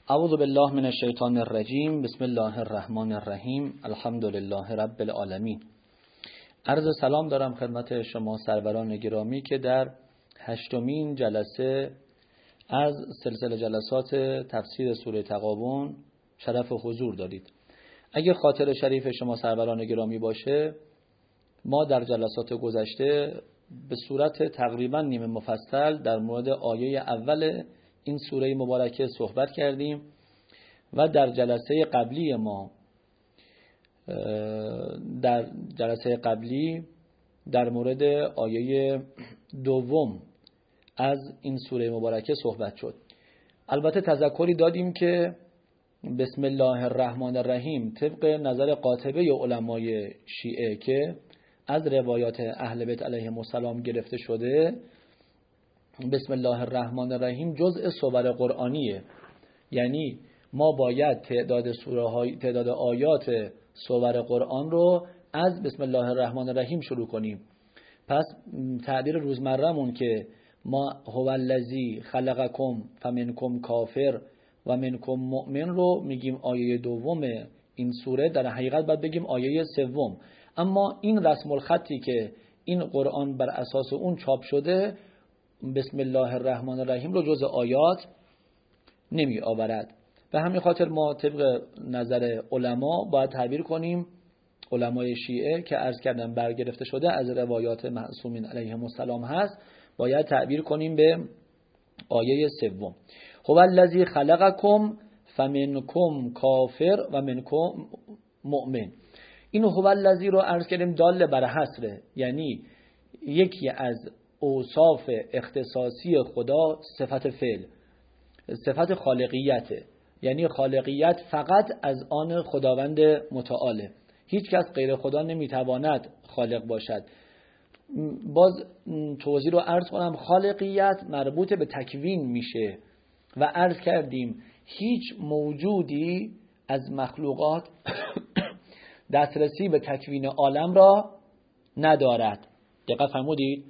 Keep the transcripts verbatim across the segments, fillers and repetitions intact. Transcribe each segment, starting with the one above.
اعوذ بالله من الشیطان الرجیم. بسم الله الرحمن الرحیم. الحمد لله رب العالمین. عرض سلام دارم خدمت شما سروران گرامی که در هشتمین جلسه از سلسله جلسات تفسیر سوره تغابن شرف حضور دارید. اگر خاطر شریف شما سروران گرامی باشه، ما در جلسات گذشته به صورت تقریبا نیمه مفصل در مورد آیه اول این سوره مبارکه صحبت کردیم و در جلسه قبلی ما در جلسه قبلی در مورد آیه دوم از این سوره مبارکه صحبت شد. البته تذکری دادیم که بسم الله الرحمن الرحیم طبق نظر قاطبه علمای شیعه که از روایات اهل بیت علیهم السلام گرفته شده، بسم الله الرحمن الرحیم جزء صور قرآنیه. یعنی ما باید تعداد سوره های تعداد آیات صور قرآن رو از بسم الله الرحمن الرحیم شروع کنیم. پس تعبیر روزمره‌مون که ما هو الذی خلقکم فمنکم کافر و منکم مؤمن رو میگیم آیه دوم این سوره، در حقیقت باید بگیم آیه سوم. اما این رسم الخطی که این قرآن بر اساس اون چاپ شده، بسم الله الرحمن الرحیم رو جز آیات نمی آورد. به همین خاطر ما طبق نظر علما باید تعبیر کنیم، علمای شیعه که عرض کردم برگرفته شده از روایات معصومین علیهم السلام هست، باید تعبیر کنیم به آیه سوم. هو الذی خلقکم فمنکم کافر و منکم مؤمن. این هو الذی رو عرض کردیم دال بر حصره، یعنی یکی از اوصاف اختصاصی خدا صفت فعل، صفت خالقیته. یعنی خالقیت فقط از آن خداوند متعاله، هیچ کس غیر خدا نمیتواند خالق باشد. باز توضیح رو عرض کنم، خالقیت مربوط به تکوین میشه و عرض کردیم هیچ موجودی از مخلوقات دسترسی به تکوین عالم را ندارد. دقت فرمودید؟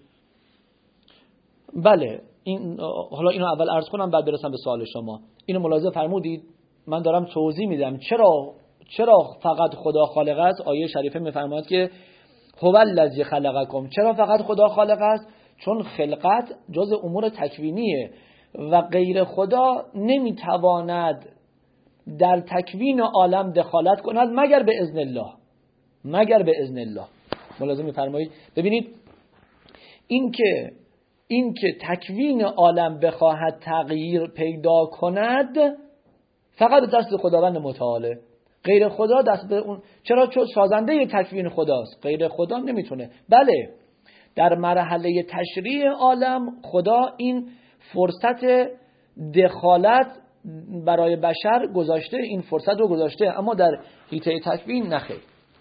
بله. این حالا اینو اول عرض کنم بعد برسم به سوال شما. اینو ملاحظه فرمودید؟ من دارم توضیح میدم چرا چرا فقط خدا خالق است. آیه شریفه میفرماید که هو الذی خلقکم. چرا فقط خدا خالق است؟ چون خلقت جز امور تکوینیه و غیر خدا نمیتواند در تکوین عالم دخالت کند مگر به اذن الله، مگر به اذن الله. ملاحظه میفرمایید؟ ببینید این که این که تکوین عالم بخواهد تغییر پیدا کند فقط دست خداوند متعاله، غیر خدا دست به اون. چرا؟ چون سازنده تکوین خداست، غیر خدا نمیتونه. بله، در مرحله تشریع عالم خدا این فرصت دخالت برای بشر گذاشته، این فرصت رو گذاشته، اما در حیطه تکوین نخیر.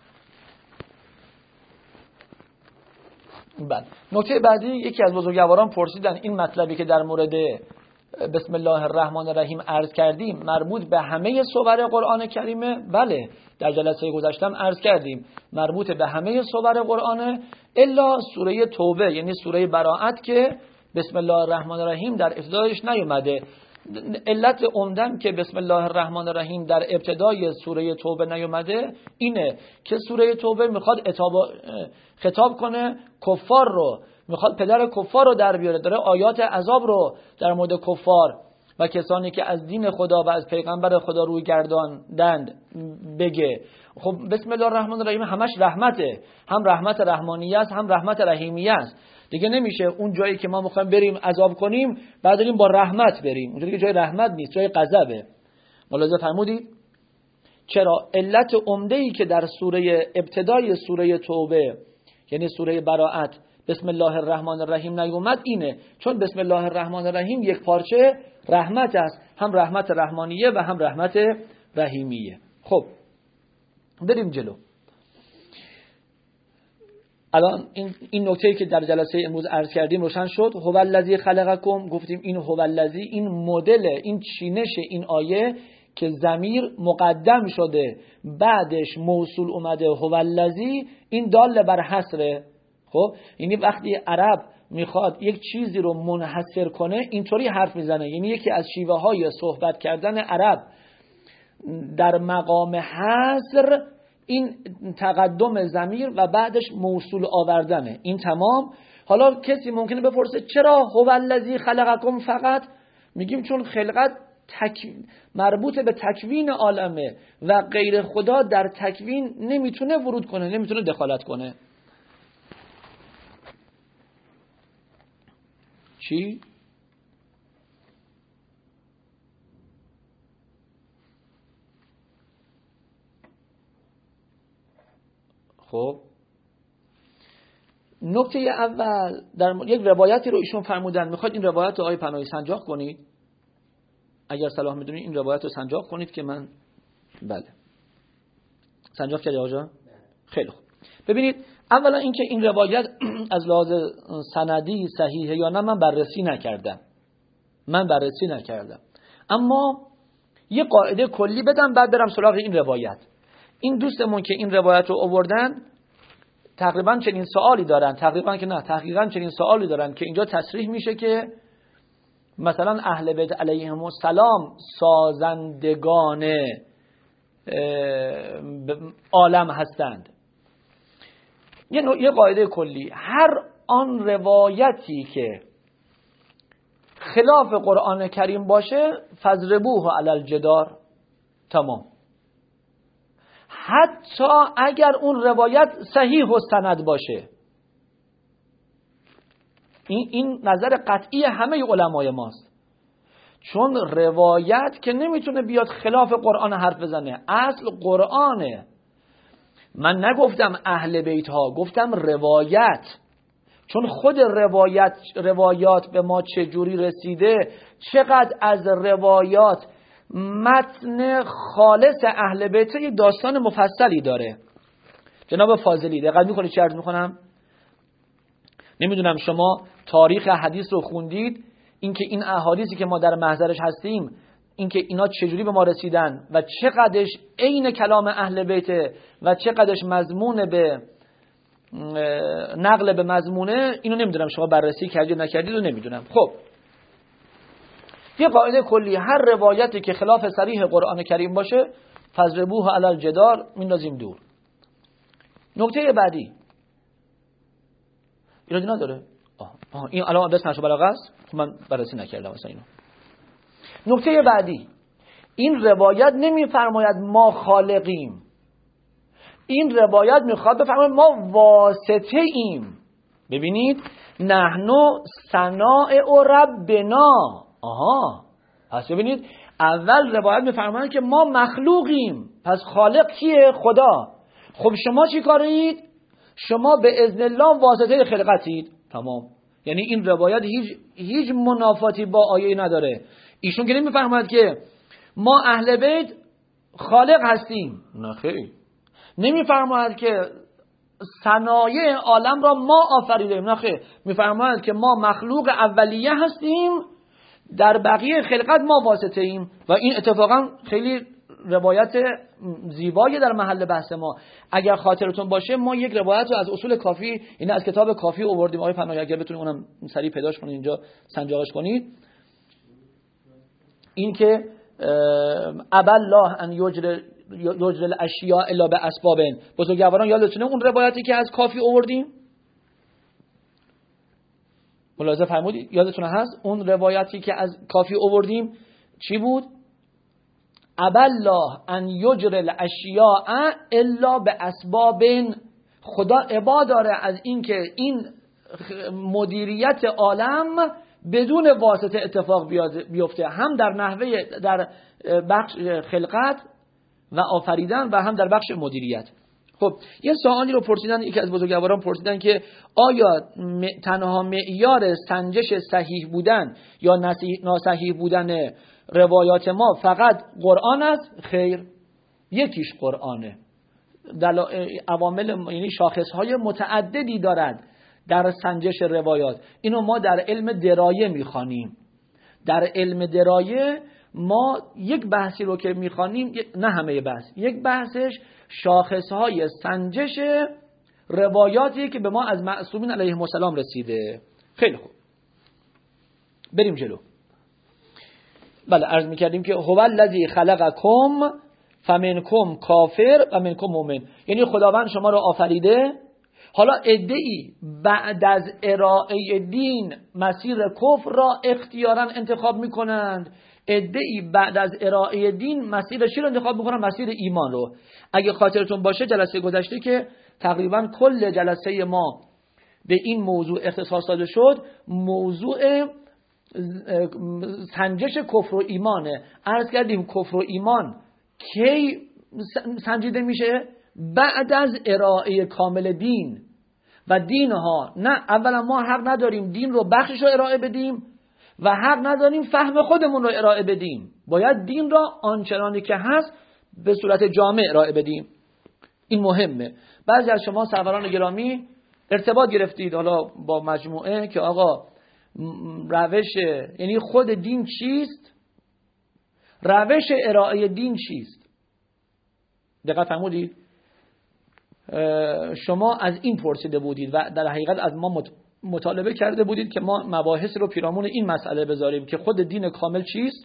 بله. نکته بعدی، یکی از بزرگواران پرسیدن این مطلبی که در مورد بسم الله الرحمن الرحیم عرض کردیم مربوط به همه سور قرآن کریمه؟ بله، در جلسه گذشتم عرض کردیم مربوط به همه سور قرآنه الا سوره توبه، یعنی سوره براءت که بسم الله الرحمن الرحیم در ابتدایش نیومده. علت عمدن که بسم الله الرحمن الرحیم در ابتدای سوره توبه نیومده اینه که سوره توبه میخواد خطاب کنه کفار رو، میخواد پدر کفار رو در بیاره، داره آیات عذاب رو در مورد کفار و کسانی که از دین خدا و از پیغمبر خدا روی گرداندند بگه. خب بسم الله الرحمن الرحیم همش رحمته، هم رحمت رحمانیه است هم رحمت رحیمیه است. دیگه نمیشه اون جایی که ما میخوایم بریم عذاب کنیم بعد بریم با رحمت بریم، اونجایی که جای رحمت نیست، جای غضبه. ملاحظه فرمودید؟ چرا؟ علت عمده‌ای که در سوره ابتدای سوره توبه یعنی سوره براءت بسم الله الرحمن الرحیم نیومد اینه، چون بسم الله الرحمن الرحیم یک پارچه رحمت است، هم رحمت رحمانیه و هم رحمت رحیمیه. خب بریم جلو. الان این این نکته‌ای که در جلسه امروز عرض کردیم روشن شد. هو الذی خلقکم، گفتیم این هو الذی، این مدل، این چینش این آیه که ضمیر مقدم شده بعدش موصول اومده هو الذی، این دال بر حصره. خب یعنی وقتی عرب میخواد یک چیزی رو منحصر کنه اینطوری حرف میزنه. یعنی یکی از شیوه های صحبت کردن عرب در مقام حصر این تقدم ضمیر و بعدش موصول آوردنه. این تمام. حالا کسی ممکنه بپرسه چرا هو الذی خلقکم فقط؟ میگیم چون خلقت تک... مربوط به تکوین عالمه و غیر خدا در تکوین نمیتونه ورود کنه، نمیتونه دخالت کنه. چی؟ خب نکته اول در یک روایتی رو ایشون فرمودن، میخواید این روایت رو آقای پناهی سنجاق کنید؟ اگر صلاح میدونید این روایت رو سنجاق کنید که من بله سنجاق کردی آقا جان؟ خیلی خوب. ببینید اولا اینکه این روایت از لحاظ سندی صحیحه یا نه من بررسی نکردم من بررسی نکردم اما یه قاعده کلی بدم بعد برم سراغ این روایت. این دوستمون که این روایت رو آوردن تقریبا چنین سوالی دارن، تقریبا که نه تقریبا چنین سوالی دارن که اینجا تصریح میشه که مثلا اهل بیت علیهم السلام سازندگان عالم هستند. یه یه قاعده کلی، هر آن روایتی که خلاف قرآن کریم باشه فضربوه علی الجدار، تمام. حتی اگر اون روایت صحیح و سند باشه. این این نظر قطعی همه علمای ماست. چون روایت که نمیتونه بیاد خلاف قرآن حرف بزنه، اصل قرآنه. من نگفتم اهل بیت ها، گفتم روایت. چون خود روایت روایات به ما چجوری رسیده، چقدر از روایات متن خالص اهل بیت یک داستان مفصلی داره. جناب فاضلی دقت میکنید چه عرض میکنم؟ نمیدونم شما تاریخ حدیث رو خوندید، اینکه این احادیثی که ما در محضرش هستیم اینکه اینا چجوری به ما رسیدن و چقدرش عین کلام اهل بیت و چقدرش مضمون به نقل به مضمونه، اینو نمیدونم شما بررسی کردید نکردید و نمیدونم. خب یه قاعده کلی، هر روایتی که خلاف صریح قرآن کریم باشه فضربوه علی الجدار، میندازیم دور. نکته بعدی ایرادی نداره. آه. آه. این علامه بس نشو بلاغه است، من بررسی نکردم مثلا اینو. نکته بعدی، این روایت نمیفرماید ما خالقیم، این روایت میخواد بفرماید ما واسطه ایم. ببینید نحنو صنائع و ربنا. آها پس ببینید اول روایت میفرماید که ما مخلوقیم، پس خالق کیه؟ خدا. خب شما چی کارید؟ شما به اذن الله واسطه خلقتید. تمام. یعنی این روایت هیچ هیچ منافاتی با آیه نداره. ایشون که نمیفرماید که ما اهل بیت خالق هستیم، نه خیر. نمیفرماید که صنایع عالم را ما آفریدیم، نه خیر. میفرماید که ما مخلوق اولیه هستیم، در بقیه خلقت ما واسطه ایم. و این اتفاقا خیلی روایت زیبایی در محل بحث ما. اگر خاطرتون باشه ما یک روایت رو از اصول کافی، این از کتاب کافی آوردیم. آقای پناهی اگر بتونید اونم سریع پیداش کنید اینجا سنجاقش کنید. این که ابا الله ان یجر یجر الاشیاء الا باسباب. بزرگواران یادتونه اون روایتی که از کافی آوردیم؟ ملاحظه فرمودید؟ یادتونه هست اون روایتی که از کافی آوردیم چی بود؟ ابا الله ان یجر الاشیاء الا باسباب. خدا ابا داره از این که این مدیریت عالم بدون واسطه اتفاق بیفته، هم در نحوه در بخش خلقت و آفریدن و هم در بخش مدیریت. خب یه سوالی رو پرسیدن، یکی از بزرگواران پرسیدن که آیا تنها معیار سنجش صحیح بودن یا ناصحیح بودن روایات ما فقط قرآن است؟ خیر، یکیش قرآنه. عوامل یعنی شاخصهای متعددی دارد در سنجش روایات. اینو ما در علم درایه میخوانیم. در علم درایه ما یک بحثی رو که میخوانیم، نه همه بحث، یک بحثش شاخصهای سنجش روایاتی که به ما از معصومین علیهم السلام رسیده. خیلی خوب، بریم جلو. بله، عرض میکردیم که هو الذی خلقکم فمنکم کافر و منکم مؤمن، یعنی خداوند شما را آفریده. حالا عده‌ای بعد از ارائه دین مسیر کفر را اختیاراً انتخاب میکنند، عده‌ای بعد از ارائه دین مسیر چی را انتخاب میکنند؟ مسیر ایمان رو. اگه خاطرتون باشه جلسه گذشته که تقریباً کل جلسه ما به این موضوع اختصاص داده شد، موضوع سنجش کفر و ایمانه. عرض کردیم کفر و ایمان کی سنجیده میشه؟ بعد از ارائه کامل دین. و دین ها نه، اولا ما حق نداریم دین رو بخشش رو ارائه بدیم و حق نداریم فهم خودمون رو ارائه بدیم. باید دین را آنچنانی که هست به صورت جامع ارائه بدیم. این مهمه. بعضی از شما سروران گرامی ارتباط گرفتید حالا با مجموعه که آقا روش، یعنی خود دین چیست، روش ارائه دین چیست. دقت فرمودید؟ شما از این پرسیده بودید و در حقیقت از ما مطالبه کرده بودید که ما مباحث رو پیرامون این مسئله بذاریم که خود دین کامل چیست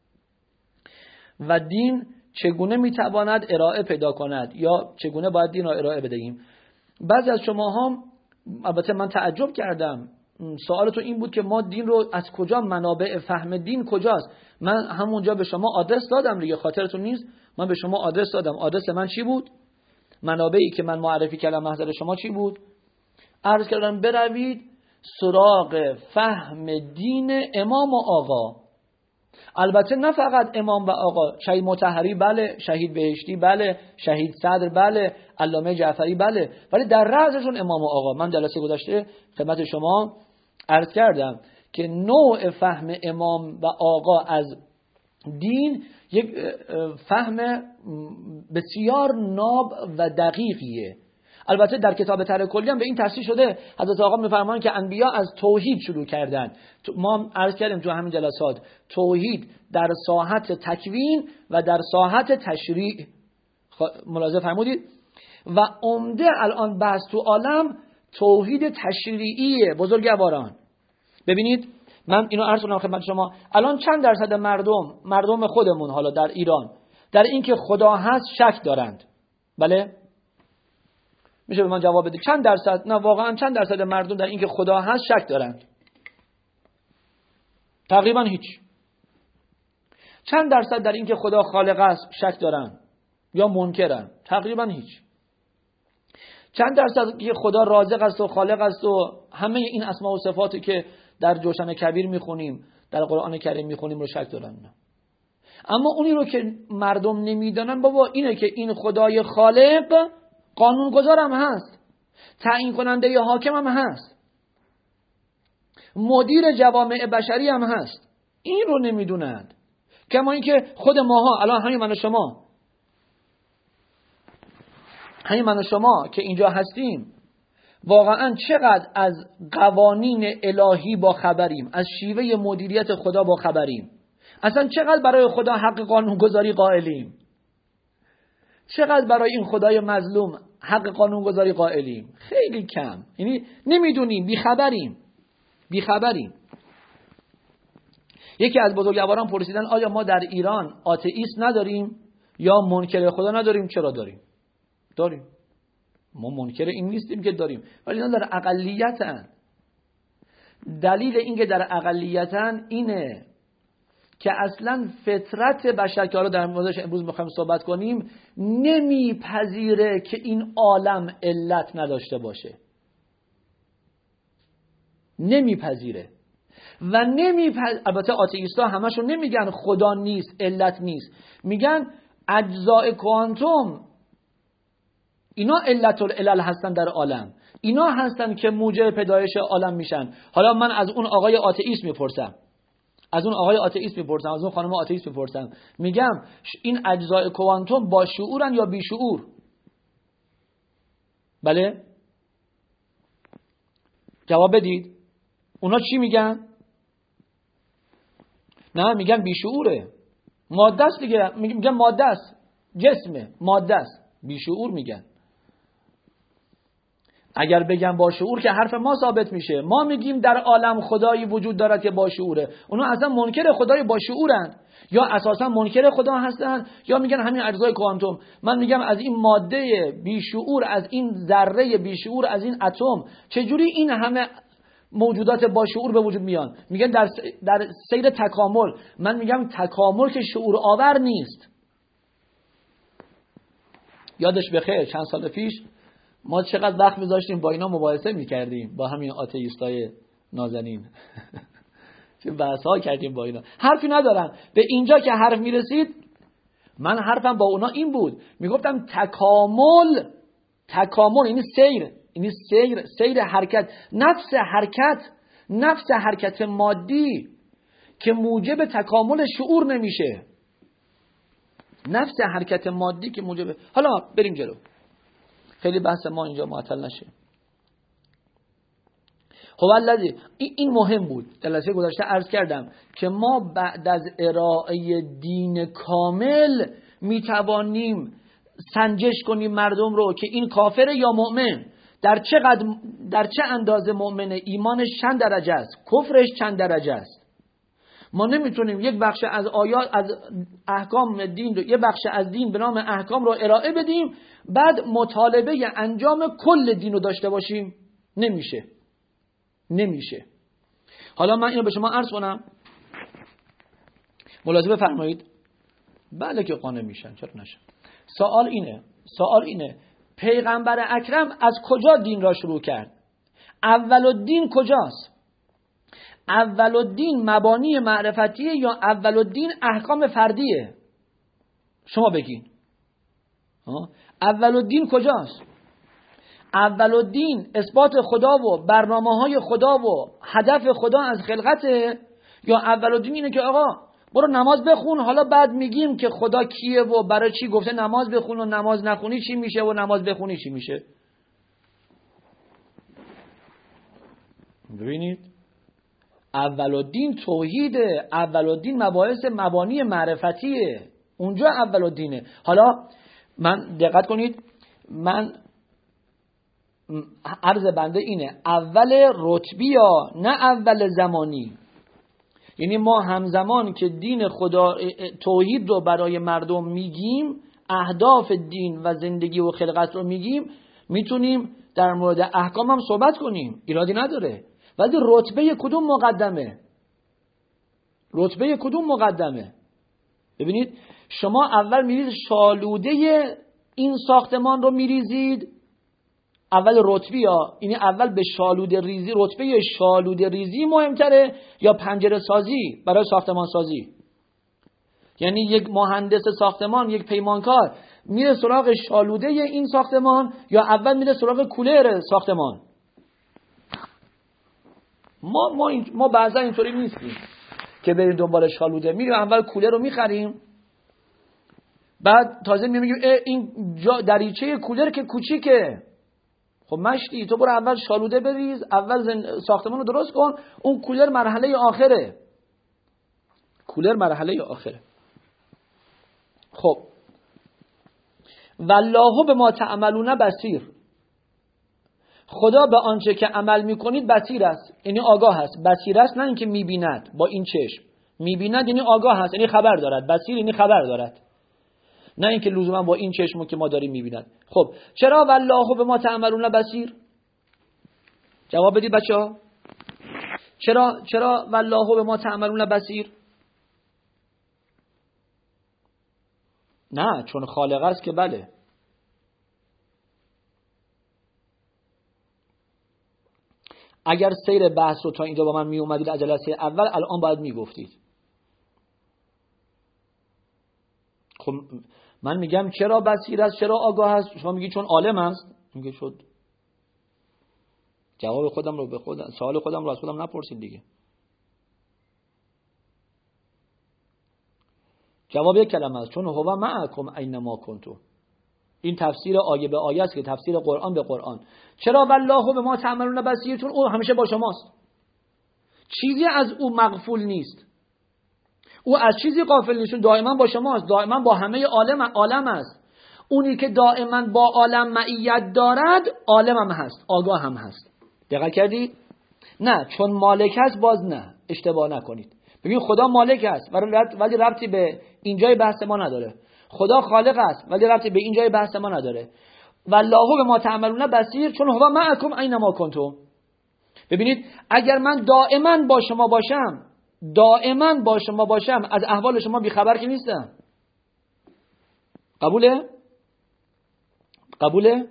و دین چگونه میتواند ارائه پیدا کند یا چگونه باید دین را ارائه بدهیم. بعضی از شما هم، البته من تعجب کردم، سوالتون این بود که ما دین رو از کجا، منابع فهم دین کجاست؟ من همونجا به شما آدرس دادم دیگه، خاطرتون نیست؟ من به شما آدرس دادم. آدرس من چی بود؟ منابعی که من معرفی کردم محضر شما چی بود؟ عرض کردم بروید سراغ فهم دین امام و آقا. البته نه فقط امام و آقا، شهید مطهری بله، شهید بهشتی بله، شهید صدر بله، علامه جعفری بله، ولی در رأسشون امام و آقا. من جلسه گذشته خدمت شما عرض کردم که نوع فهم امام و آقا از دین یک فهم بسیار ناب و دقیقیه. البته در کتاب طرح کلی هم به این تصریح شده. حضرت آقا میفرمایند که انبیا از توحید شروع کردن. ما عرض کردیم تو همین جلسات توحید در ساحت تکوین و در ساحت تشریع. ملاحظه فرمودید؟ و عمده الان بحث تو عالم توحید تشریعیه بزرگواران. ببینید من اینو عرض کنم خدمت شما، الان چند درصد مردم مردم خودمون حالا در ایران در این که خدا هست شک دارند؟ بله؟ میشه به من جواب بده چند درصد؟ نه واقعا چند درصد مردم در این که خدا هست شک دارند؟ تقریبا هیچ. چند درصد در این که خدا خالق است شک دارند یا منکرن؟ تقریبا هیچ. چند درصد که خدا رازق است و خالق است و همه این اسما و صفاتی که در جوشن کبیر میخونیم، در قرآن کریم میخونیم رو شک دارن؟ نه. اما اونی رو که مردم نمیدانن بابا اینه که این خدای خالق قانونگذار هم هست، تعیین کننده یا حاکم هم هست، مدیر جوامع بشری هم هست. این رو نمیدونند. کما اینکه خود ماها الان همین من و شما همین من و شما که اینجا هستیم واقعا چقدر از قوانین الهی با خبریم، از شیوه مدیریت خدا با خبریم، اصلا چقدر برای خدا حق قانونگذاری قائلیم، چقدر برای این خدای مظلوم حق قانونگذاری قائلیم؟ خیلی کم. یعنی نمیدونیم، بیخبریم بیخبریم. یکی از بزرگواران پرسیدن آیا ما در ایران آتئیست نداریم یا منکر خدا نداریم؟ چرا داریم؟ داریم. ما منکر این نیستیم که داریم، ولی اینا در اقلیتن. دلیل اینکه در اقلیتن اینه که اصلا فطرت بشر که حالا در موردش امروز میخوایم صحبت کنیم نمیپذیره که این عالم علت نداشته باشه. نمیپذیره و نمیپذیره. البته آتئیستا همشون نمیگن خدا نیست، علت نیست، میگن اجزاء کوانتوم اینا علت العلل هستن در عالم، اینا هستن که موجب پیدایش عالم میشن. حالا من از اون آقای آتئیست میپرسم از اون آقای آتئیست میپرسم از اون خانم آتئیست میپرسم میگم این اجزاء کوانتوم با شعورن یا بی شعور؟ بله؟ جواب بدید. اونا چی میگن؟ نه میگن بی شعوره، ماده است دیگه. میگن ماده است، جسمه، ماده است، بی شعور میگن. اگر بگم با شعور که حرف ما ثابت میشه. ما میگیم در عالم خدایی وجود دارد که با شعوره، اونا اصلا منکر خدای با شعورن، یا اساسا منکر خدا هستن، یا میگن همین اجزای کوانتوم. من میگم از این ماده بی شعور، از این ذره بی شعور، از این اتم، چجوری این همه موجودات با شعور به وجود میان؟ میگن در در سیر تکامل. من میگم تکامل که شعور آور نیست. یادش بخیر چند سال پیش ما چقدر وقت میذاشتیم با اینا مباحثه میکردیم، با همین آتئیستای نازنین چه بحث‌ها کردیم با اینا. حرفی ندارم. به اینجا که حرف میرسید، من حرفم با اونا این بود، میگفتم تکامل، تکامل یعنی سیر، یعنی سیر، سیر حرکت، نفس حرکت، نفس حرکت مادی که موجب تکامل شعور نمیشه، نفس حرکت مادی که موجب. حالا بریم جلو، خیلی بحث ما اینجا معطل نشه. خب الذی، این مهم بود. جلسه گذشته عرض کردم که ما بعد از ارائه دین کامل میتوانیم سنجش کنیم مردم رو که این کافر یا مؤمن، در چه قد، در چه اندازه مؤمنه، ایمانش چند درجه است، کفرش چند درجه است. ما نمیتونیم یک بخش از آیات از احکام دین رو، یک بخش از دین به نام احکام رو ارائه بدیم، بعد مطالبه انجام کل دین رو داشته باشیم. نمیشه، نمیشه. حالا من اینو به شما عرض کنم، ملاحظه بفرمایید. بله که قانع میشن، چرا نشن. سوال اینه، سوال اینه پیغمبر اکرم از کجا دین را شروع کرد؟ اول الدین کجاست؟ اول الدین مبانی معرفتیه یا اول الدین احکام فردیه؟ شما بگین. اول الدین کجاست؟ اول الدین اثبات خدا و برنامه های خدا و هدف خدا از خلقته، یا اول الدین اینه که آقا برو نماز بخون، حالا بعد میگیم که خدا کیه و برای چی گفته نماز بخون و نماز نخونی چی میشه و نماز بخونی چی میشه؟ ببینید، اول الدین توحیده، اول الدین مباحث مبانی معرفتیه، اونجا اول الدینه. حالا من دقت کنید، من عرض بنده اینه اول رتبی یا نه اول زمانی. یعنی ما همزمان که دین خدا توحید رو برای مردم میگیم، اهداف دین و زندگی و خلقت رو میگیم، میتونیم در مورد احکام هم صحبت کنیم، ایرادی نداره. ولی رتبه کدوم مقدمه؟ رتبه کدوم مقدمه؟ ببینید، شما اول میریزید شالوده این ساختمان رو میریزید، اول رتبی ها، یعنی اول به شالوده ریزی، رتبه شالوده ریزی مهمتره یا پنجره سازی برای ساختمان سازی؟ یعنی یک مهندس ساختمان، یک پیمانکار میره سراغ شالوده این ساختمان یا اول میره سراغ کولر ساختمان؟ ما ما این ما بعضا اینطوری نیستیم که بریم دنبال شالوده، میریم اول کولر رو میخریم، بعد تازه میگیم این دریچه کولر که کوچیکه. خب مشتی، تو برو اول شالوده بریز، اول ساختمان رو درست کن، اون کولر مرحله آخره، کولر مرحله آخره. خب والله به ما تعملون بصیر، خدا به آنچه که عمل میکنید بصیر است، یعنی آگاه است. بصیر است نه اینکه میبیند با این چشم، میبیند یعنی آگاه است، یعنی خبر دارد. بصیر یعنی خبر دارد، نه اینکه لزوما با این چشمو که ما داریم میبیند. خب چرا والله به ما تعملون بصیر؟ جواب بدید بچه‌ها. چرا چرا والله به ما تعملون بصیر؟ نه چون خالق است که بله. اگر سیر بحث رو تا اینجا با من می اومدید از جلسه اول، الان باید می گفتید. خب من میگم چرا بصیر است، چرا آگاه است، شما میگی چون عالم است. میگه شد. جواب خودم رو به خودم، سوال خودم رو از خودم نپرسید دیگه. جواب یک کلمه است، چون هو معکم اینما کنتم. این تفسیر آیه به آیه است که تفسیر قرآن به قرآن. چرا والله به ما تعملون بصیر؟ چون او همیشه با شماست، چیزی از او مغفول نیست، او از چیزی غافل نیست، دائما با شماست، دائما با همه عالم عالم است. اونی که دائما با عالم معیت دارد عالم هم هست، آگاه هم هست. دقت کردید؟ نه چون مالک هست باز نه، اشتباه نکنید. ببین خدا مالک است ولی ربطی به اینجای بحث ما نداره. خدا خالق است ولی ربطی به اینجای بحث ما نداره. والله بما تعملون بصیر، چون هو معکم اینما کنتم. ببینید اگر من دائما با شما باشم، دائما با شما باشم، از احوال شما بیخبر که نیستم. قبوله؟ قبوله؟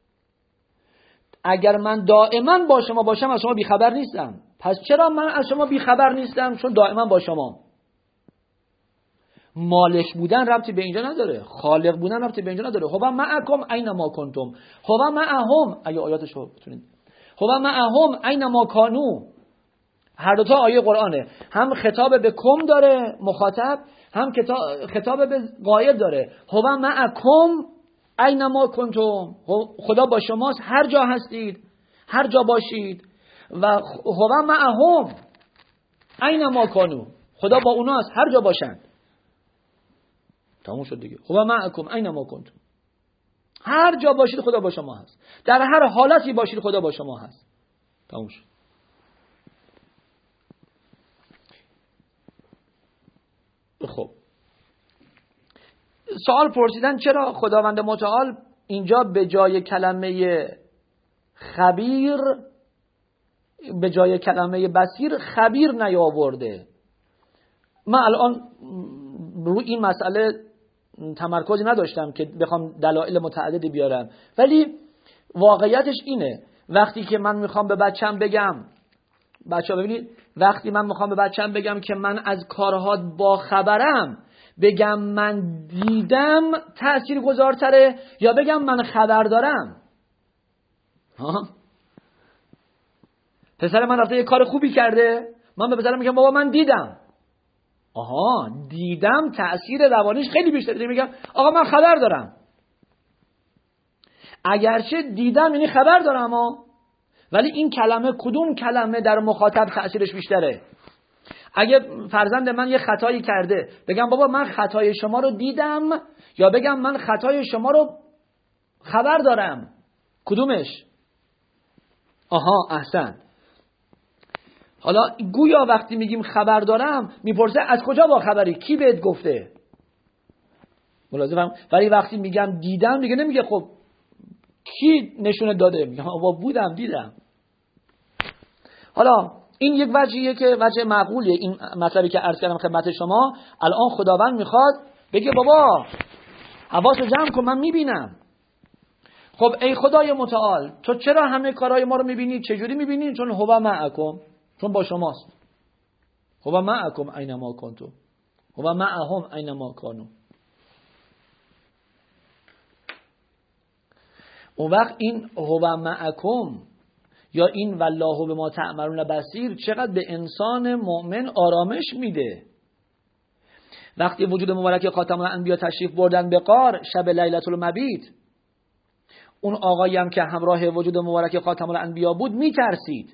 اگر من دائما با شما باشم از شما بیخبر نیستم. پس چرا من از شما بیخبر نیستم؟ چون دائما با شما. مالک بودن ربطی به اینجا نداره، خالق بودن ربطی به اینجا نداره. هو معکم اینما کنتم، هو معهم، اگه آیاتشو بتونید، هو معهم اینما کانوا. هر دو تا آیه قرآنه، هم خطاب به کم داره مخاطب، هم خطاب به غایب داره. هو معکم اینما کنتم، خدا با شماست هر جا هستید، هر جا باشید. و هو معهم اینما کانوا، خدا با اوناست هر جا باشند. تموم شد دیگه. هو معکم اینما کنتم، هر جا باشید خدا با شما هست، در هر حالتی باشید خدا با شما هست. تموم شد. خب سوال پرسیدن چرا خداوند متعال اینجا به جای کلمه خبیر، به جای کلمه بصیر خبیر نیاورده. من الان روی این مسئله تمرکزی نداشتم که بخوام دلایل متعددی بیارم، ولی واقعیتش اینه وقتی که من میخوام به بچم بگم، بچه ها ببینید، وقتی من میخوام به بچم بگم که من از کارهات با خبرم، بگم من دیدم تأثیر گذارتره یا بگم من خبر دارم؟ ها؟ پسر من رفته یه کار خوبی کرده، من به پسرم میگم بابا من دیدم. آها دیدم تأثیر روانیش خیلی بیشتره. میگم آقا من خبر دارم. اگرچه دیدم یعنی خبر دارم اما، ولی این کلمه کدوم کلمه در مخاطب تأثیرش بیشتره؟ اگه فرزند من یه خطایی کرده بگم بابا من خطای شما رو دیدم یا بگم من خطای شما رو خبر دارم؟ کدومش؟ آها احسن. حالا گویا وقتی میگیم خبر دارم میپرسه از کجا با خبری؟ کی بهت گفته؟ ملاحظه. ولی وقتی میگم دیدم میگه نمیگه خب کی نشونه داده؟ میگه بابا بودم دیدم. حالا این یک وجهیه که وجه معقولیه. این مطلبی که عرض کردم خدمت شما، الان خداوند میخواد بگه بابا حواسو جمع کن من میبینم. خب ای خدای متعال تو چرا همه کارهای ما رو میبینی؟ چجوری میبینی؟ چون هو معکم، چون با شماست. هو معکم اینما کنتم، هو معهم اینما کانوا. اون وقت این هو معکم یا این والله بما تعملون بصیر چقدر به انسان مؤمن آرامش میده. وقتی وجود مبارک خاتم الانبیا تشریف بردن به غار شب لیلة المبیت، اون آقایی هم که همراه وجود مبارک خاتم الانبیا بود میترسید.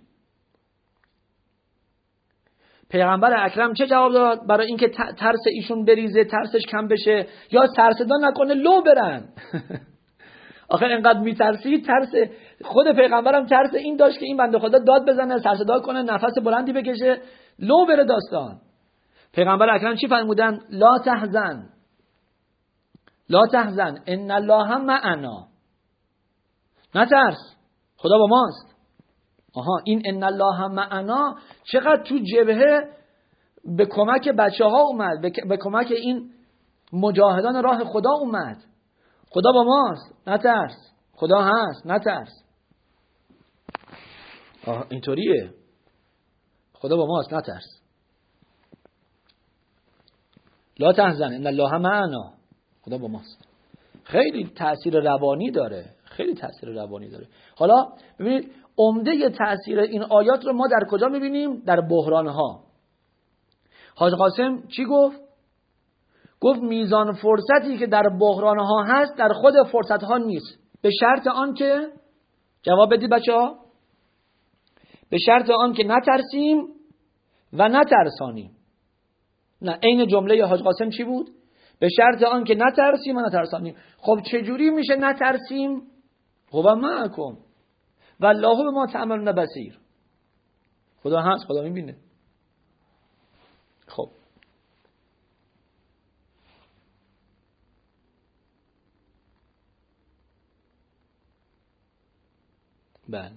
پیغمبر اکرم چه جواب داد؟ برای اینکه ترس ایشون بریزه، ترسش کم بشه یا ترسدان نکنه لو برن. آخر اینقدر میترسید، ترس خود پیغمبرم ترس این داشت که این بنده خدا داد بزنه، سر صدا کنه، نفس بلندی بکشه، لو بره داستان. پیغمبر اکرم چی فرمودن؟ لا تحزن، لا تحزن ان الله معنا. نترس، خدا با ماست. آها این ان الله معنا چقدر تو جبهه به کمک بچه ها اومد، به کمک این مجاهدان راه خدا اومد. خدا با ماست، نترس، خدا هست، نترس. آه اینطوریه، خدا با ماست، نترس. لا تحزن ان الله معنا، خدا با ماست. خیلی تأثیر روانی داره، خیلی تأثیر روانی داره. حالا ببینید عمده تأثیر این آیات رو ما در کجا میبینیم؟ در بحرانها. حاج قاسم چی گفت؟ گفت میزان فرصتی که در بحرانها هست در خود فرصتها نیست، به شرط آن که، جواب بدید بچه ها، به شرط آن که نترسیم و نترسانیم. نه، عین جمله حاج قاسم چی بود؟ به شرط آن که نترسیم و نترسانیم. خب چجوری میشه نترسیم؟ هو معکم والله بما تعملون بصیر. خدا هست، خدا میبینه. خب بله.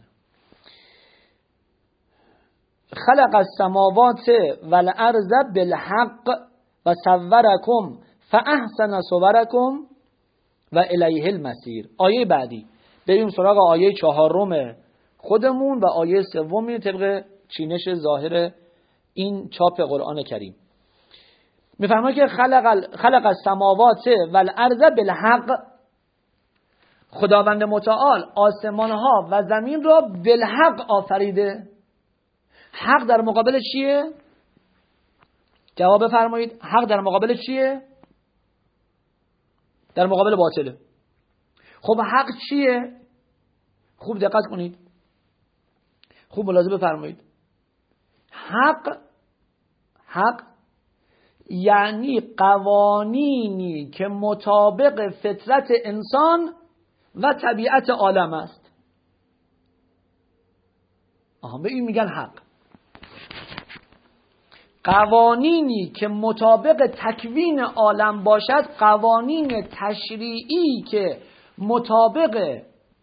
خلق السماوات والارض بالحق و صورکم فاحسن صورکم و الیه المصیر. آیه بعدی بریم سراغ آیه چهارم خودمون و آیه سوم طبق چینش ظاهر این چاپ قرآن کریم. میفرماید که خلق خلق السماوات والارض بالحق، خداوند متعال آسمان ها و زمین را بالحق آفریده. حق در مقابل چیه؟ جواب بفرمایید. حق در مقابل چیه؟ در مقابل باطله. خب حق چیه؟ خوب دقت کنید، خوب ملاحظه بفرمایید. حق حق یعنی قوانینی که مطابق فطرت انسان و طبیعت عالم است. آها، به این میگن حق. قوانینی که مطابق تکوین عالم باشد، قوانین تشریعی که مطابق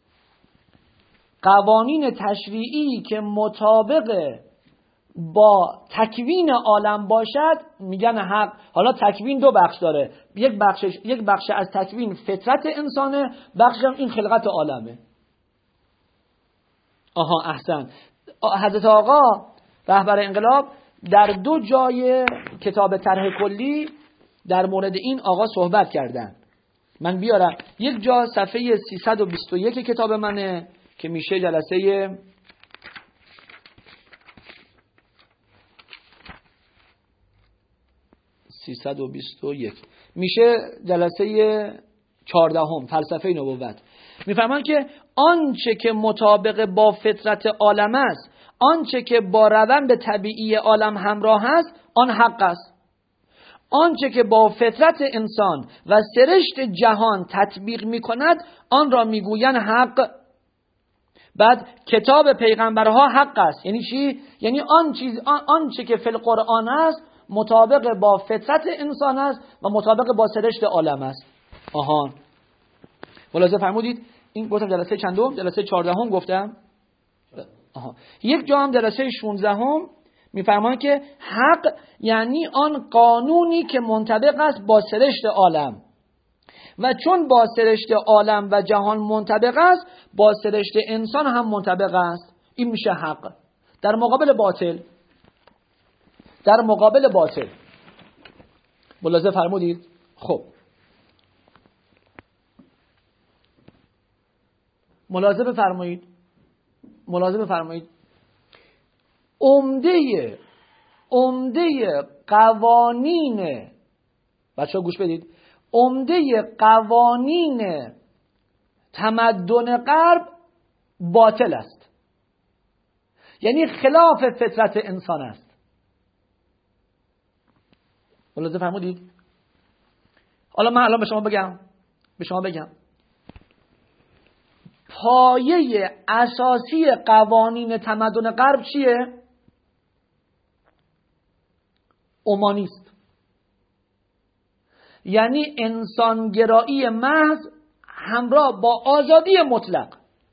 قوانین تشریعی که مطابق با تکوین عالم باشد میگن حق. حالا تکوین دو بخش داره، یک بخشش یک بخش از تکوین فطرت انسانه، بخشش هم این خلقت عالمه. آها احسن. حضرت آقا رهبر انقلاب در دو جای کتاب طرح کلی در مورد این آقا صحبت کردن. من بیارم یک جا صفحه سیصد و بیست و یک کتاب منه که میشه جلسه سیصد و بیست و یک، میشه جلسه چهاردهم فلسفه نبوت. میفهمن که آنچه که مطابق با فطرت عالم است، آنچه که با روند طبیعی عالم همراه است، آن حق است. آنچه که با فطرت انسان و سرشت جهان تطبیق میکند، آن را میگویند حق. بعد کتاب پیغمبرها حق است. یعنی چی؟ یعنی آن چیز آن آنچه که فی القرآن است مطابق با فطرت انسان است و مطابق با سرشت عالم است. آها، ملاحظه فرمودید؟ این گفتم جلسه چندم؟ جلسه چهاردهم گفتم. آها، یک جا هم جلسه شانزدهم میفرماید که حق یعنی آن قانونی که منطبق است با سرشت عالم، و چون با سرشت عالم و جهان منطبق است، با سرشت انسان هم منطبق است. این میشه حق. در مقابل باطل، در مقابل باطل. ملاحظه فرمودید؟ خب ملاحظه بفرمایید، ملاحظه بفرمایید. عمده عمده قوانین، بچه‌ها گوش بدید، عمده قوانین تمدن غرب باطل است. یعنی خلاف فطرت انسان است. ملاحظه فرمودید؟ حالا من الان به شما بگم به شما بگم پایه اساسی قوانین تمدن غرب چیه؟ اومانیست. یعنی انسانگرایی محض همراه با آزادی مطلق.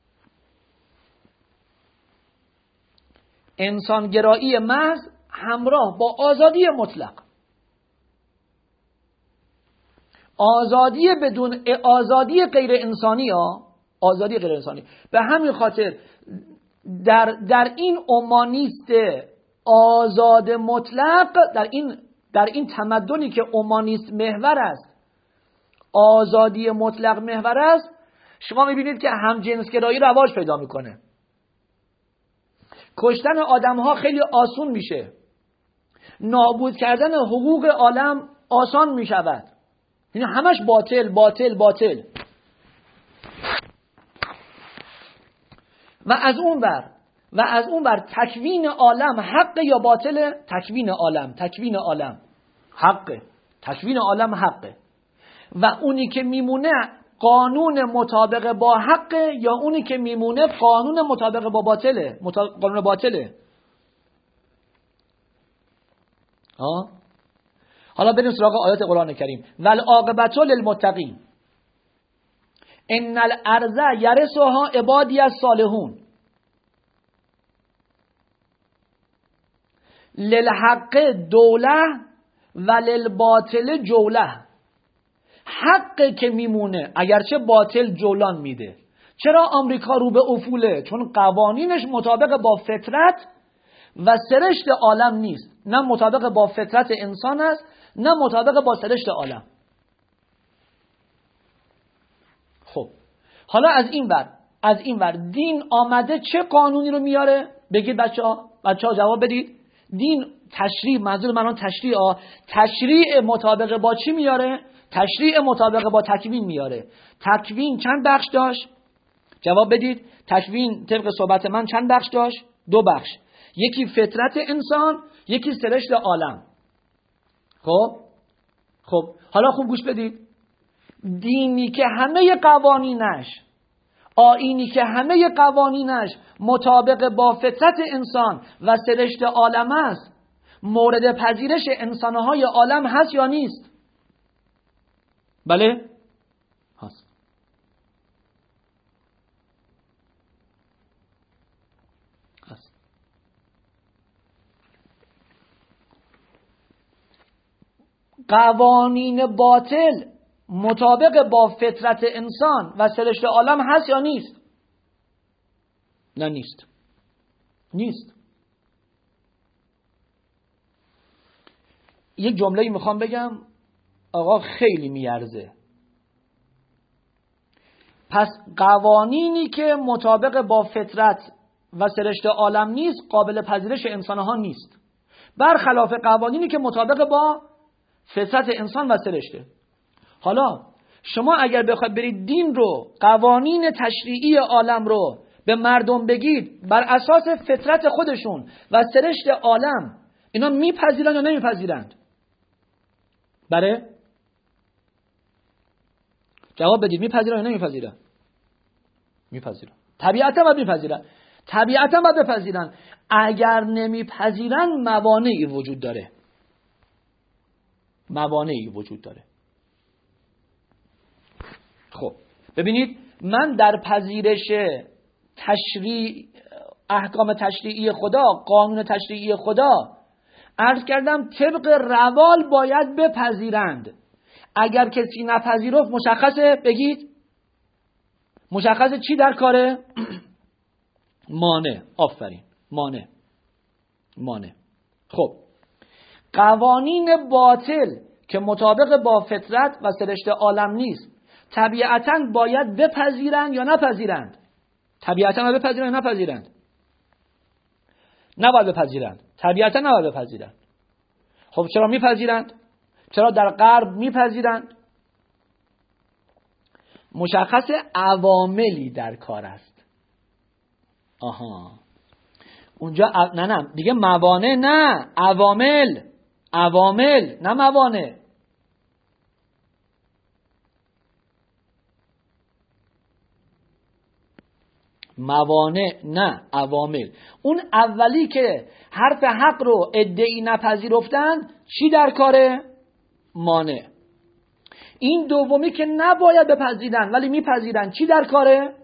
انسانگرایی محض همراه با آزادی مطلق. آزادی بدون آزادی غیر انسانی ها، آزادی غیر انسانی. به همین خاطر در در این اومانیست آزاد مطلق، در این در این تمدنی که اومانیست محور است، آزادی مطلق محور است، شما میبینید که همجنسگرایی رواج پیدا میکنه. کشتن آدم ها خیلی آسون میشه، نابود کردن حقوق عالم آسان میشود. یعنی همش باطل باطل باطل. و از اون بر و از اون بر تکوین عالم حق یا باطل؟ تکوین عالم تکوین عالم حقه. تکوین عالم حقه. و اونی که میمونه قانون مطابق با حق یا اونی که میمونه قانون مطابق با باطله، مطابق قانون باطله. ها حالا بریم سراغ آیات قرآن کریم. والعاقبة للمتقین ان الارض یرثها عبادی الصالحون للحق دوله و للباطل جوله. حق که میمونه اگرچه باطل جولان میده. چرا آمریکا رو به افوله؟ چون قوانینش مطابق با فطرت و سرشت عالم نیست. نه مطابق با فطرت انسان است نه مطابق با سرشت عالم. خب حالا از این ور از این ور دین آمده چه قانونی رو میاره؟ بگید بچه‌ها بچه‌ها جواب بدید. دین تشریع، منظور من تشریع ها تشریع مطابق با چی میاره؟ تشریع مطابق با تکوین میاره. تکوین چند بخش داشت؟ جواب بدید. تکوین طبق صحبت من چند بخش داشت؟ دو بخش. یکی فطرت انسان، یکی سرشت عالم. خب خب حالا خوب گوش بدید. دینی که همه قوانینش، آیینی که همه قوانینش مطابق با فطرت انسان و سرشت عالم است، مورد پذیرش انسانهای عالم هست یا نیست؟ بله هست. هست. قوانین باطل مطابق با فطرت انسان و سرشت عالم هست یا نیست؟ نه نیست. نیست. یک جمله‌ای میخوام بگم آقا خیلی میارزه. پس قوانینی که مطابق با فطرت و سرشت عالم نیست قابل پذیرش انسانها نیست، برخلاف قوانینی که مطابق با فطرت انسان و سرشته. حالا شما اگر بخواید برید دین رو، قوانین تشریعی عالم رو به مردم بگید بر اساس فطرت خودشون و سرشت عالم، اینا میپذیرن یا نمیپذیرند؟ بله؟ جواب بدید. میپذیرن یا نمیپذیرن؟ میپذیرن. طبیعتا باید میپذیرن. طبیعتا باید بپذیرن. اگر نمیپذیرن موانعی وجود داره. موانعی وجود داره. خب ببینید، من در پذیرش تشریع، احکام تشریعی خدا، قانون تشریعی خدا، عرض کردم طبق روال باید بپذیرند. اگر کسی نپذیرفت مشخصه، بگید مشخصه چی در کاره؟ مانع. آفرین، مانع. مانع. خب قوانین باطل که مطابق با فطرت و سرشت عالم نیست طبیعتاً باید بپذیرند یا نپذیرند؟ طبیعتاً باید بپذیرند یا نپذیرند؟ نباید بپذیرند. طبیعتاً نباید بپذیرند. خب چرا میپذیرند؟ چرا در غرب میپذیرند؟ مشخص عواملی در کار است. آها اونجا ا... نه نه دیگه موانع نه، عوامل. عوامل نه موانع. موانع نه، عوامل. اون اولی که حرف حق رو ادعی نپذیرفتن چی در کاره؟ مانع. این دومی که نباید بپذیرن ولی میپذیرن چی در کاره؟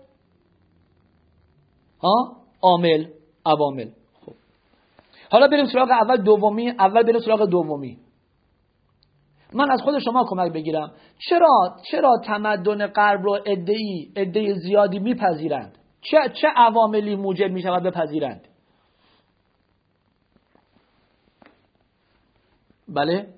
ها؟ عامل، عوامل. خب حالا بریم سراغ اول دومی. اول بریم سراغ دومی. من از خود شما کمک بگیرم. چرا چرا تمدن غرب رو ادعی ادعی زیادی میپذیرند؟ چه چه عواملی موجب می شود بپذیرند؟ بله؟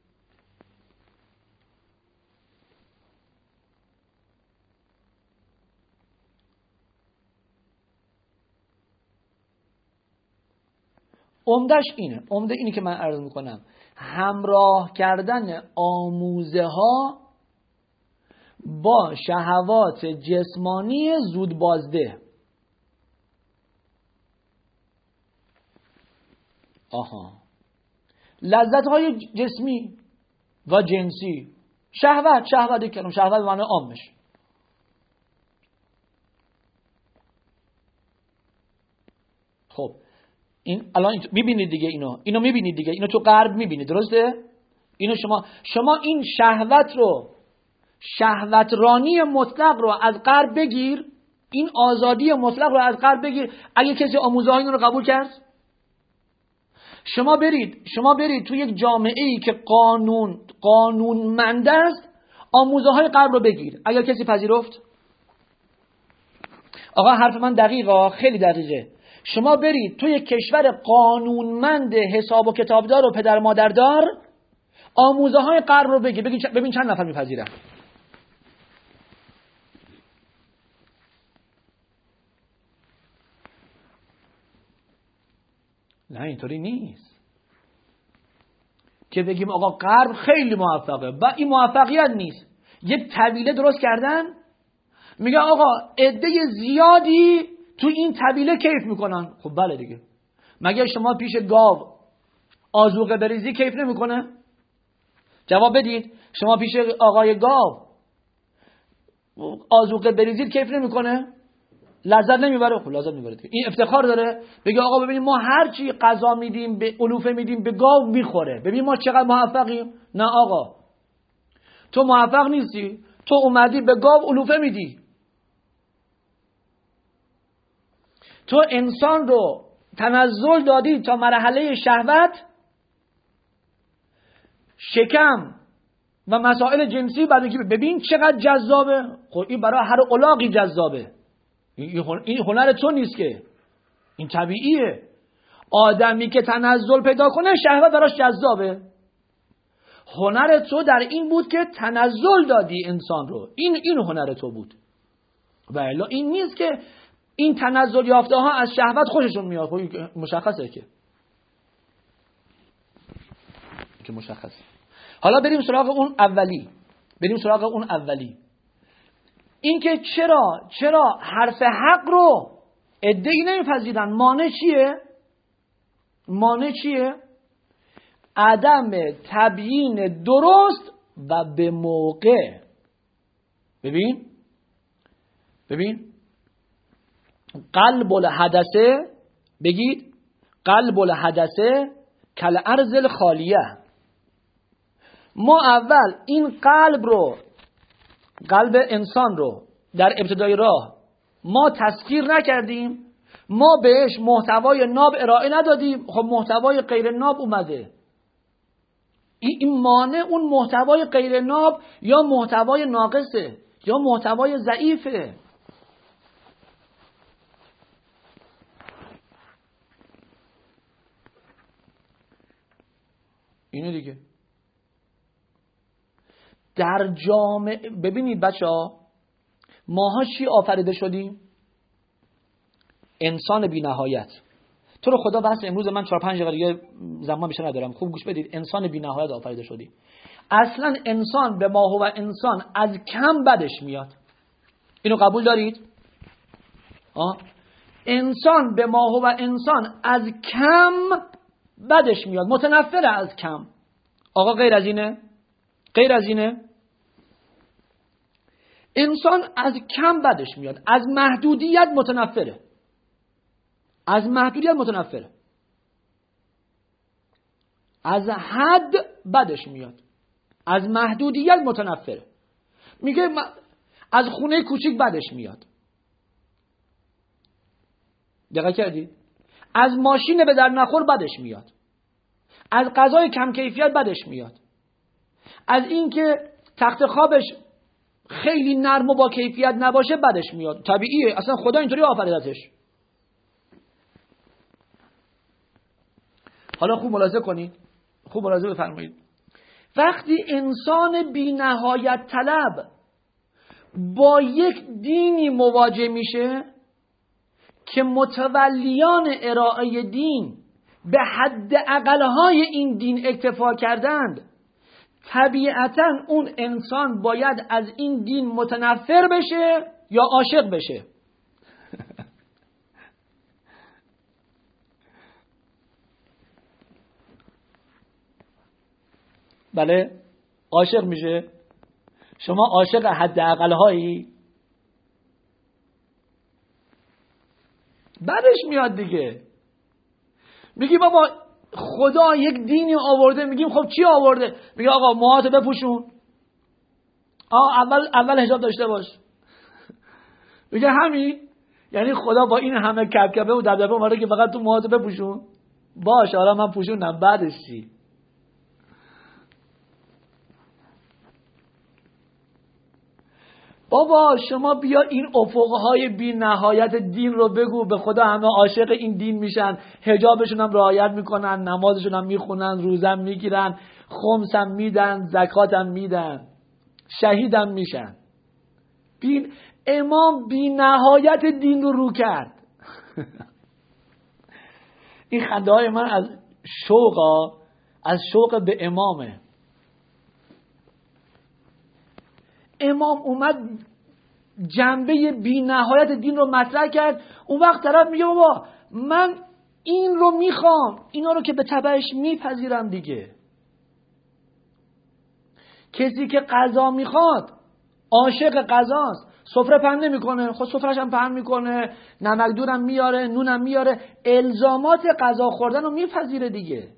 عمدش اینه. عمده اینی که من عرض میکنم، همراه کردن آموزه ها با شهوات جسمانی زود بازده. آها لذت های جسمی و جنسی، شهوت شهوت کلام شهوت به معنی عامش. خب این الان میبینید دیگه، اینو اینو میبینید دیگه، اینو تو غرب میبینید، درسته؟ اینو شما شما این شهوت رو، شهوت رانی مطلق رو از غرب بگیر، این آزادی مطلق رو از غرب بگیر. اگه کسی آموزه های اینو رو قبول کرد، شما برید شما برید تو یک جامعه ای که قانون قانونمند است، آموزه های غرب رو بگیر. اگر کسی پذیرفت، آقا حرف من دقیقه، خیلی دقیقه. شما برید تو یک کشور قانونمند حساب و کتابدار و پدر مادردار، آموزه های غرب رو بگیر، ببین چند نفر میپذیرن. نه اینطوری نیست که بگیم آقا غرب خیلی موفقه. با این موفقیت نیست. یک طویله درست کردن، میگه آقا عده زیادی تو این طویله کیف میکنن. خب بله دیگه، مگه شما پیش گاو آذوقه بریزی کیف نمیکنه؟ جواب بدید. شما پیش آقای گاو آذوقه بریزید کیف نمیکنه؟ لذت نمیبره؟ خب لذت میبره. این افتخار داره بگه آقا ببینید ما هر چی غذا میدیم به علوفه میدیم به گاو میخوره، ببین ما چقدر موفقیم. نه آقا، تو موفق نیستی، تو اومدی به گاو علوفه میدی. تو انسان رو تنزل دادی تا مرحله شهوت، شکم و مسائل جنسی. بعد میگی ببین چقدر جذابه. خب این برای هر الاغی جذابه. این هنر تو نیست که، این طبیعیه. آدمی که تنزل پیدا کنه شهوت براش جذابه. هنر تو در این بود که تنزل دادی انسان رو. این این هنر تو بود. و الا این نیست که این تنزل یافته ها از شهوت خوششون میاد. مشخصه که که مشخصه. حالا بریم سراغ اون اولی. بریم سراغ اون اولی. این که چرا چرا حرف حق رو عده‌ای نمیپذیرن؟ مانع چیه؟ مانع چیه؟ عدم تبیین درست و به موقع. ببین ببین قلب الحدثه، بگید قلب الحدثه کل ارض الخالیه. ما اول این قلب رو، قلب انسان رو در ابتدای راه ما تسخیر نکردیم، ما بهش محتوای ناب ارائه ندادیم. خب محتوای غیر ناب اومده. این مانع اون محتوای غیر ناب یا محتوای ناقصه یا محتوای ضعیفه. اینه دیگه. در جامعه ببینید بچه ها، ماها چی آفریده شدیم؟ انسان بی نهایت. تو رو خدا بحث امروز من چهار پنج دقیقه زمان بیشتر ندارم، خوب گوش بدید. انسان بی نهایت آفریده شدیم. اصلا انسان به ما هو انسان از کم بدش میاد. اینو قبول دارید؟ آه؟ انسان به ما هو انسان از کم بدش میاد، متنفر از کم. آقا غیر از اینه؟ غیر از اینه؟ انسان از کم بدش میاد، از محدودیت متنفره. از محدودیت متنفره. از حد بدش میاد، از محدودیت متنفره. میگه از خونه کوچیک بدش میاد. دقیق کردی؟ از ماشین به در نخور بدش میاد. از غذای کم کیفیت بدش میاد. از اینکه تخت خوابش خیلی نرم و با کیفیت نباشه بدش میاد. طبیعیه، اصلا خدا اینطوری آفریدتش. حالا خوب ملاحظه کنید، خوب ملاحظه بفرمایید. وقتی انسان بی نهایت طلب با یک دینی مواجه میشه که متولیان ارائه دین به حد اقلهای این دین اکتفا کردند، طبیعتا اون انسان باید از این دین متنفر بشه یا عاشق بشه. بله، عاشق میشه. شما عاشق حداقل هایی؟ بعدش میاد دیگه میگی بابا خدا یک دینی آورده، میگیم خب چی آورده؟ میگه آقا موهاتو بپوشون. آه اول اول حجاب داشته باش. میگه همین؟ یعنی خدا با این همه کبکبه و دبدبه اومده که فقط تو موهاتو بپوشون؟ باش حالا من پوشوندم، بعدش چی؟ بابا شما بیا این افقهای بی نهایت دین رو بگو. به خدا همه عاشق این دین میشن، حجابشون هم رعایت میکنن، نمازشون هم میخونن، روزم میگیرن، خمسم میدن، زکاتم میدن، شهیدم میشن. بین امام بی نهایت دین رو رو کرد. این خنده های من از شوقا، از شوق به امامه. امام اومد جنبه بی نهایت دین رو مطرح کرد. اون وقت طرف میگه بابا من این رو میخوام، اینا رو که به تبعش میپذیرم دیگه. کسی که غذا میخواد عاشق غذاست، سفره پهن نمیکنه، خب سفره‌ش هم پهن میکنه، نمک دورم میاره، نونم میاره، الزامات غذا خوردن رو میپذیره دیگه.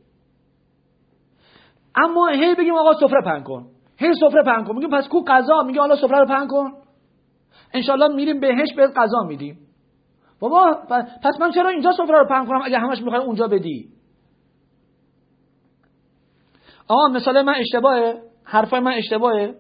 اما هی بگیم آقا سفره پهن کن، هی سفره پهن کن، میگیم پس کو غذا؟ میگه حالا سفره رو پهن کن، انشالله میریم بهشت بهت غذا میدیم. بابا پس من چرا اینجا سفره رو پهن کنم اگه همش میخوای اونجا بدی؟ آقا مثلا من اشتباهه، حرفای من اشتباهه.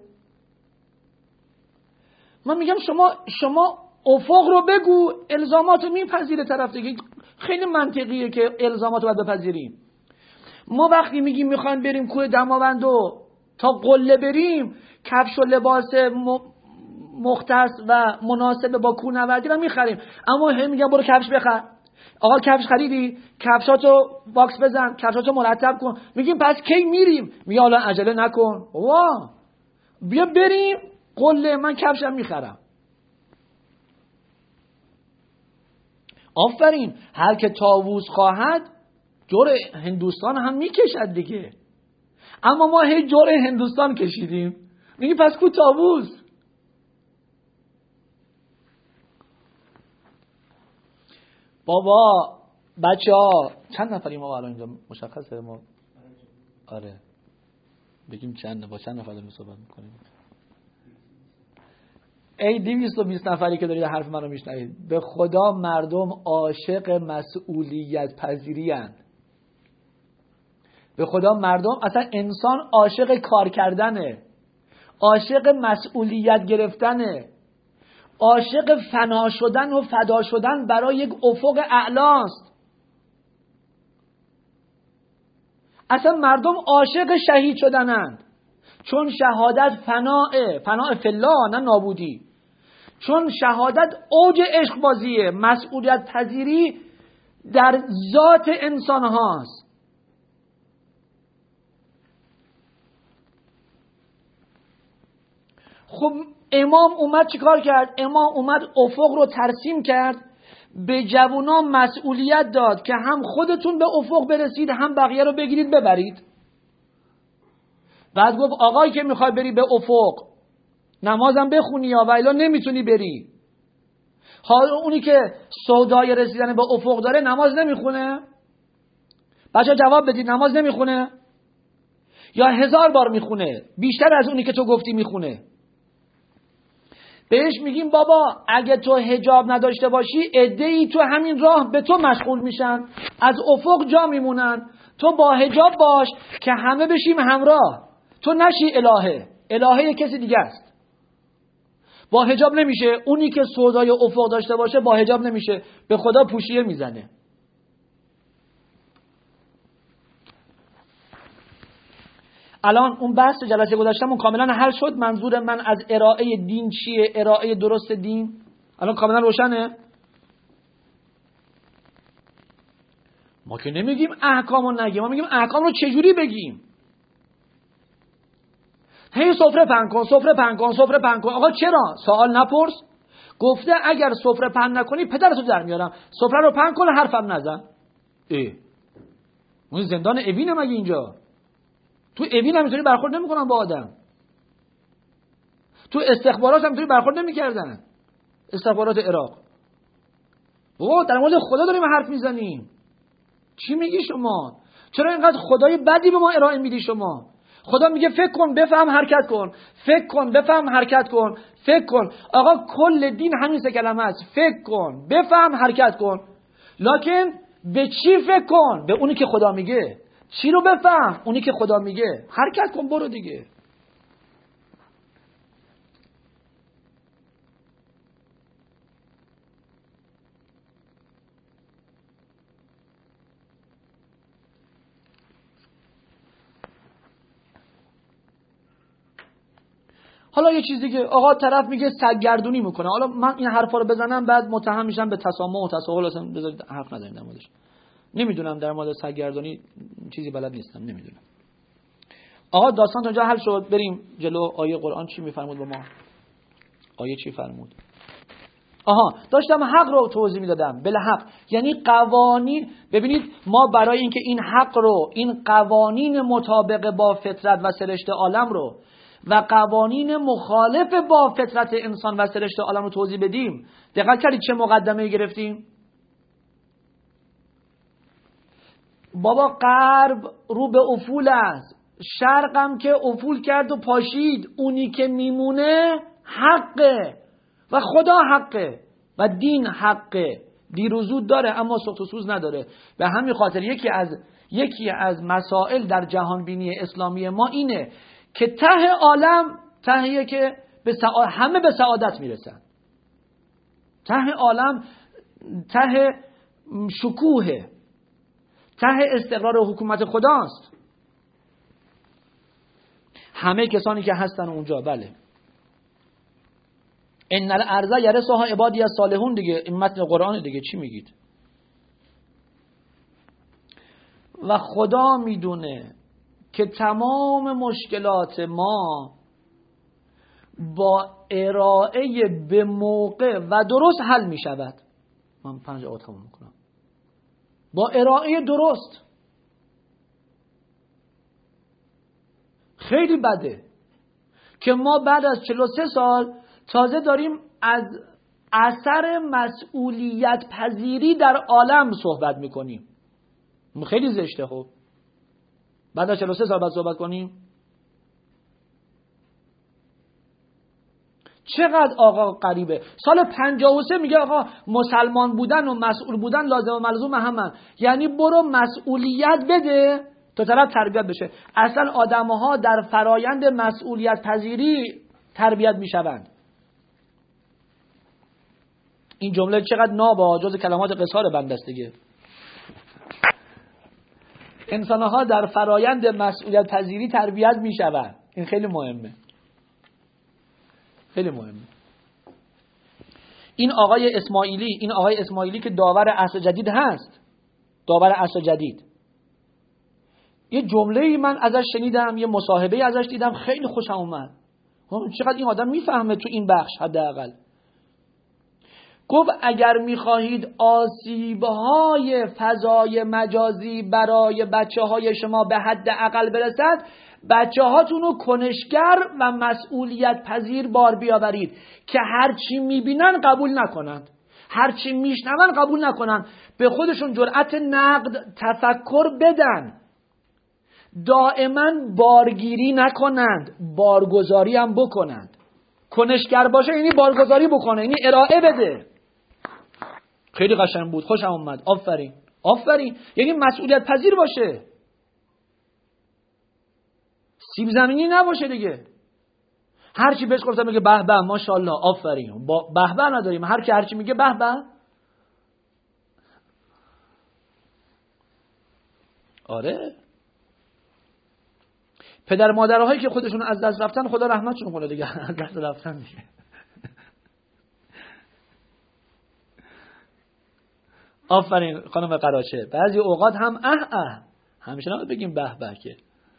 من میگم شما شما افق رو بگو، الزامات رو میپذیره طرف دیگه. خیلی منطقیه که الزامات رو باید بپذیریم. ما وقتی میگیم میخوایم بریم کوه دماوندو تا قله بریم، کفش و لباس مختص و مناسب با کوهنوردی رو میخریم. اما هم میگم برو کفش بخر. آقا کفش خریدی؟ کفشاتو باکس بزن، کفشاتو مرتب کن. میگیم پس کی میریم؟ میگه حالا عجله نکن، واه بیا بریم قله، من کفشم میخرم. آفرین، هر که طاووس خواهد جور هندوستان هم میکشد دیگه. اما ما هی جور هندوستان کشیدیم، میگی پس کو طاووس؟ بابا بچه ها چند نفریم ما الان اینجا؟ مشخصه ما؟ آره بگیم چند، با چند نفر داریم صحبت میکنیم؟ ای دویست و بیست نفری که دارید حرف من رو میشنوید، به خدا مردم عاشق مسئولیت پذیری هستند. به خدا مردم، اصلا انسان عاشق کار کردنه، عاشق مسئولیت گرفتنه، عاشق فنا شدن و فدا شدن برای یک افق اعلاست. اصلا مردم عاشق شهید شدنند، چون شهادت فناه، فناه فی الله نه نابودی. چون شهادت اوج عشق بازیه، مسئولیت پذیری در ذات انسان هاست. خب امام اومد چیکار کرد؟ امام اومد افق رو ترسیم کرد، به جوونا مسئولیت داد که هم خودتون به افق برسید، هم بقیه رو بگیرید ببرید. بعد گفت آقایی که میخوای بری به افق نمازم بخونی یا ویلا نمیتونی بری. حالا اونی که سودای رسیدن به افق داره نماز نمیخونه؟ بچه جواب بدید، نماز نمیخونه؟ یا هزار بار میخونه، بیشتر از اونی که تو گفتی میخونه. بهش میگیم بابا اگه تو حجاب نداشته باشی عده‌ای تو همین راه به تو مشغول میشن، از افق جا میمونن. تو با حجاب باش که همه بشیم همراه، تو نشی الهه، الهه کسی دیگه است. با حجاب نمیشه. اونی که سودای افق داشته باشه با حجاب نمیشه، به خدا پوشیه میزنه. الان اون بحث جلسه گذاشتمون کاملا حل شد. منظور من از ارائه دین چیه؟ ارائه درست دین الان کاملا روشنه. ما که نمیگیم احکامو نگیم، ما میگیم احکام رو چجوری بگیم. هی سفره پهن کن، سفره پهن کن، سفره پهن کن. آقا چرا؟ سوال نپرس. گفته اگر سفره پهن نکنی پدرتو در میارم. سفره رو پهن کن، حرفم نزن. ای اون زندان اوینه مگه اینجا؟ تو اوین هم میتونی برخورد نمیکنم با آدم. تو استخبارات هم توی برخورد نمی‌کردن. استخبارات عراق. او در مورد خدا داریم حرف میزنیم. چی میگی شما؟ چرا اینقدر خدای بدی به ما ارائه میدی شما؟ خدا میگه فکر کن بفهم حرکت کن، فکر کن بفهم حرکت کن، فکر کن. آقا کل دین همین سه کلمه است. فکر کن بفهم حرکت کن. لکن به چی فکر کن؟ به اونی که خدا میگه. چی رو بفهم؟ اونی که خدا میگه. حرکت کن برو دیگه. حالا یه چیزی که آقا طرف میگه سگردونی میکنه. حالا من این حرفا رو بزنم بعد متهم میشم به تسامح و تساهل. اصلا بذارید حرف نزنیم در موردش. نمیدونم در مورد سگردونی چیزی بلد نیستم، نمیدونم. آقا داستان تا اونجا حل شد. بریم جلو. آیه قرآن چی میفرمود به ما؟ آیه چی فرمود؟ آها داشتم حق رو توضیح میدادم. بالحق یعنی قوانین. ببینید ما برای اینکه این حق رو، این قوانین مطابق با فطرت و سرشت عالم رو و قوانین مخالف با فطرت انسان و سرشت عالم رو توضیح بدیم، دقت کردید چه مقدمه گرفتیم؟ بابا غرب رو به افول است، شرقم که افول کرد و پاشید، اونی که میمونه حقه و خدا حقه و دین حقه. دیر و زود داره اما سخت و سوز نداره. به همین خاطر یکی از یکی از مسائل در جهان بینی اسلامی ما اینه که ته عالم تهیه که به سعا... همه به سعادت میرسن. ته عالم ته شکوه، ته استقرار و حکومت خداست. همه کسانی که هستن اونجا. بله ان الارض یرثها عبادی الصالحون دیگه. این متن قرآن دیگه. چی میگید؟ و خدا میدونه که تمام مشکلات ما با ارائه به موقع و درست حل می شود. من پنج آیه تمام میکنم. با ارائه درست. خیلی بده که ما بعد از چهل و سه سال تازه داریم از اثر مسئولیت پذیری در عالم صحبت میکنیم. خیلی زشته. خب بعد از چهل و سه سال بعد صحبت کنیم؟ چقدر آقا غریبه. سال پنجاه و سه میگه آقا مسلمان بودن و مسئول بودن لازم و ملزوم همن. یعنی برو مسئولیت بده تا طرف تربیت بشه. اصلا آدمها در فرایند مسئولیت پذیری تربیت میشوند. این جمله چقدر نابا، جز کلمات قصار بنده است دیگه. انسانها در فرایند مسئولیت پذیری تربیت میشوند. این خیلی مهمه. خیلی مهمه. این آقای اسماعیلی، این آقای اسماعیلی که داور عصر جدید هست، داور عصر جدید، یه جمله‌ای من ازش شنیدم، یه مصاحبه ازش دیدم، خیلی خوشم اومد. چقدر این آدم میفهمه تو این بخش. حداقل گفت اگر میخواهید آسیب‌های فضای مجازی برای بچه‌های شما به حداقل برسد، بچه‌هاتون رو کنشگر و مسئولیت پذیر بار بیاورید که هر چی میبینن قبول نکنند، هر چی میشنون قبول نکنند، به خودشون جرأت نقد تفکر بدن، دائما بارگیری نکنند، بارگذاری هم بکنند. کنشگر باشه یعنی بارگذاری بکنه، یعنی ارائه بده. خیلی قشنگ بود، خوشم اومد. آفرین آفرین. یعنی مسئولیت پذیر باشه، سیب زمینی نباشه دیگه. هر چی بهش گفتم میگه به به ماشاءالله آفرین. با به به نداریم، هر کی هر چی میگه به به. آره پدر مادرهایی که خودشون از دست رفتن خدا رحمتشون کنه دیگه. از دست رفتن دیگه. آفرین خانم قراشه. بعضی اوقات هم اه اه، همیشه نباید بگیم به به که.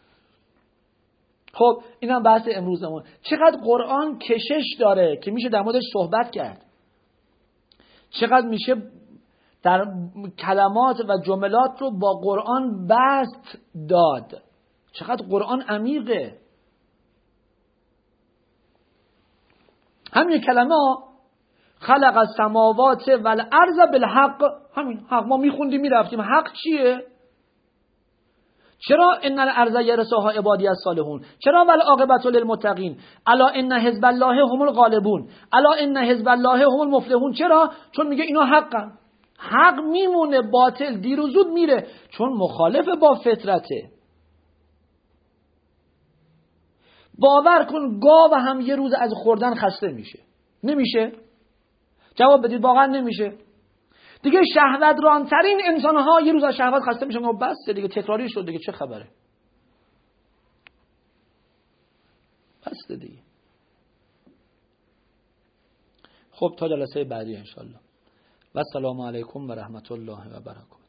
خب اینم بحث امروزمون. چقدر قرآن کشش داره که میشه در موردش صحبت کرد. چقدر میشه در کلمات و جملات رو با قرآن بست داد. چقدر قرآن عمیقه. همین کلمه خلق السماوات والارض بالحق، همین حق ما میخوندیم میرفتیم. حق چیه؟ چرا ان الارض یرثها عبادی الصالحون؟ چرا والعاقبة للمتقین؟ الا ان حزب الله هم الغالبون، الا ان حزب الله هم المفلحون. چرا؟ چون میگه اینا حقن. حق میمونه، باطل دیر و زود میره، چون مخالف با فطرته. باور کن گاو هم یه روز از خوردن خسته میشه. نمیشه؟ جواب بدید واقعا نمیشه. دیگه شهوت رانترین انسان ها یه روز از شهوت خسته میشن و بس دیگه، تکراری شد دیگه، چه خبره؟ بس دیگه. خب تا جلسه بعدی انشالله. و السلام علیکم و رحمت الله و برکاته.